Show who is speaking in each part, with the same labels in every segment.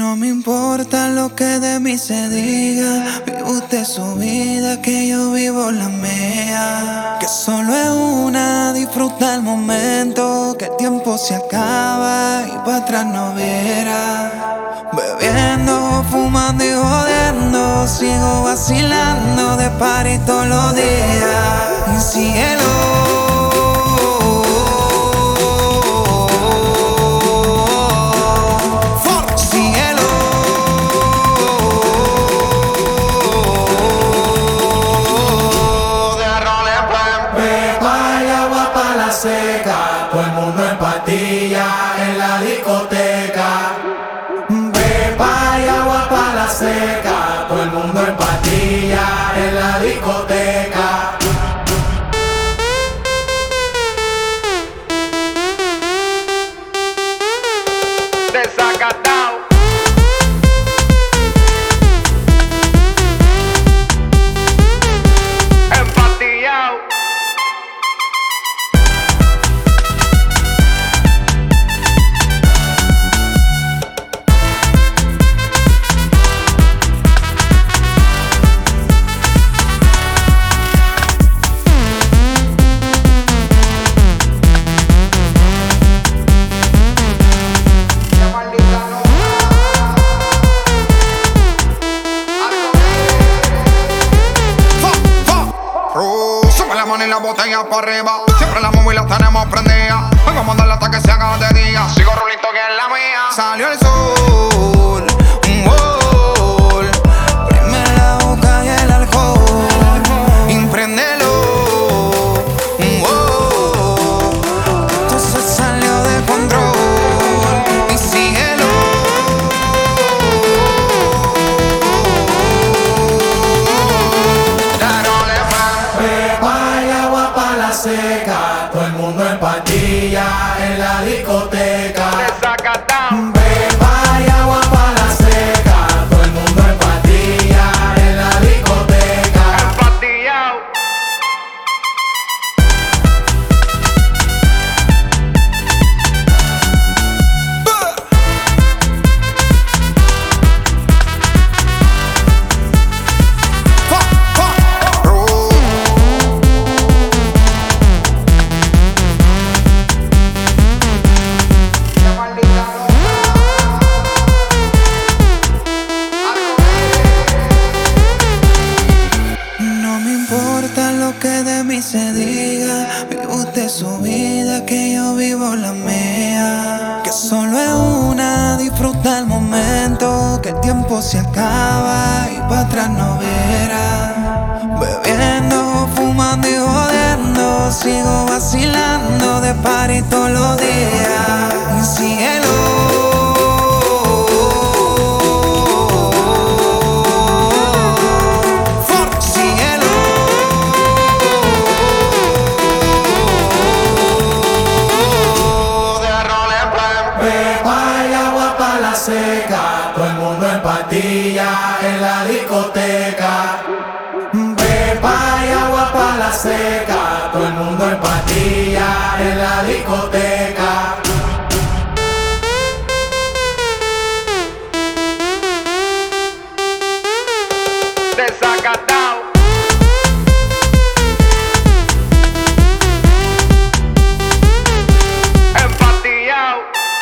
Speaker 1: No me importa lo que de mí se diga, vive usted su vida, que yo vivo la mía. Que solo es una, disfruta el momento, que el tiempo se acaba y para atrás no verá. Bebiendo, fumando y jodiendo, sigo vacilando de party todos los días. Y síguelo.
Speaker 2: Seca, todo el mundo en patilla en la discoteca. Pepa y agua pa' la seca, todo el mundo en patilla en la discoteca.
Speaker 3: Desacatao. Empatillao.
Speaker 4: Sube la mano y la botella para arriba. Siempre las móviles las tenemos prendidas. Vengo a mandarle hasta que se haga de día. Sigo rulito que es la mía. Salió el sol, un gol. Prime la boca y el alcohol. Impréndelo, un gol. Esto se salió de control. Y síguelo.
Speaker 2: Seca, todo el mundo en patilla en la discoteca.
Speaker 3: Desacatao.
Speaker 2: Pepa y agua pa' la seca, todo el mundo en patilla en la discoteca.
Speaker 3: Empatillao.
Speaker 1: Que de mí se diga, vive usted su vida, que yo vivo la mía. Que solo es una, disfruta el momento, que el tiempo se acaba y para atrás no verá. Bebiendo, fumando y jodiendo, sigo vacilando de party todos los días. Y síguelo.
Speaker 2: Seca, todo el mundo en patilla en la discoteca. Pepa y agua pa' la seca, todo el mundo en patilla en la discoteca.
Speaker 3: Desacatao. Empatillao.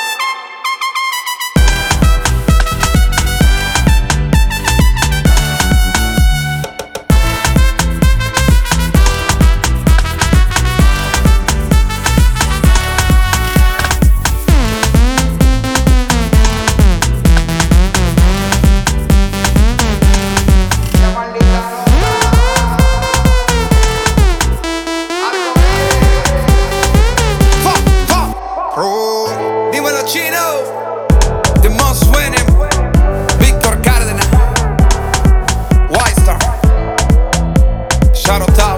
Speaker 4: Dímelo, Chino. The most winning Víctor Cárdenas, White Star. Shout out.